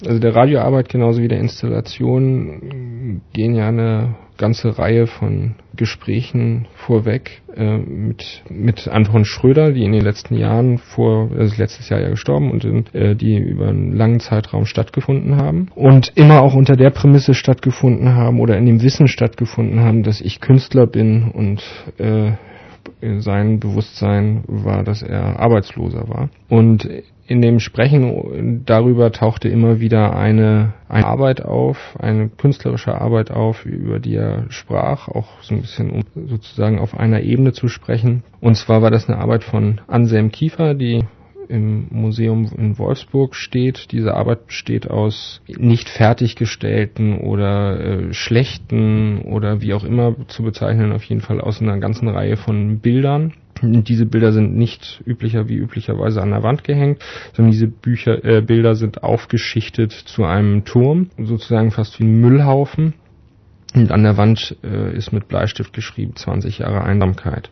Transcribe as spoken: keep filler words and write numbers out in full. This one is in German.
Also der Radioarbeit genauso wie der Installation gehen ja eine ganze Reihe von Gesprächen vorweg äh, mit mit Anton Schröder, die in den letzten Jahren vor, also letztes Jahr ja gestorben und äh, die über einen langen Zeitraum stattgefunden haben und immer auch unter der Prämisse stattgefunden haben oder in dem Wissen stattgefunden haben, dass ich Künstler bin und äh, sein Bewusstsein war, dass er Arbeitsloser war. Und in dem Sprechen darüber tauchte immer wieder eine, eine Arbeit auf, eine künstlerische Arbeit auf, über die er sprach, auch so ein bisschen, um sozusagen auf einer Ebene zu sprechen. Und zwar war das eine Arbeit von Anselm Kiefer, die im Museum in Wolfsburg steht. Diese Arbeit besteht aus nicht fertiggestellten oder äh, schlechten oder wie auch immer zu bezeichnen, auf jeden Fall aus einer ganzen Reihe von Bildern. Diese Bilder sind nicht üblicher wie üblicherweise an der Wand gehängt, sondern diese Bücher, äh, Bilder sind aufgeschichtet zu einem Turm, sozusagen fast wie ein Müllhaufen. Und an der Wand äh, ist mit Bleistift geschrieben, zwanzig Jahre Einsamkeit.